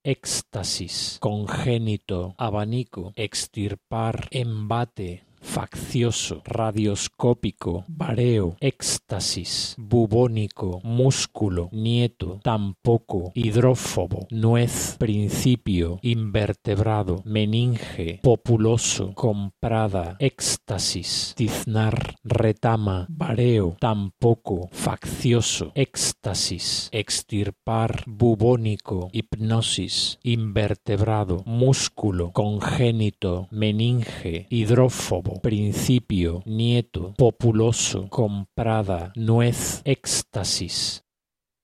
éxtasis, congénito, abanico, extirpar, embate, faccioso, radioscópico, vareo, éxtasis, bubónico, músculo, nieto, tampoco, hidrófobo, nuez, principio, invertebrado, meninge, populoso, comprada, éxtasis, tiznar, retama, vareo, tampoco, faccioso, éxtasis, extirpar, bubónico, hipnosis, invertebrado, músculo, congénito, meninge, hidrófobo, principio, nieto, populoso, comprada, nuez, éxtasis.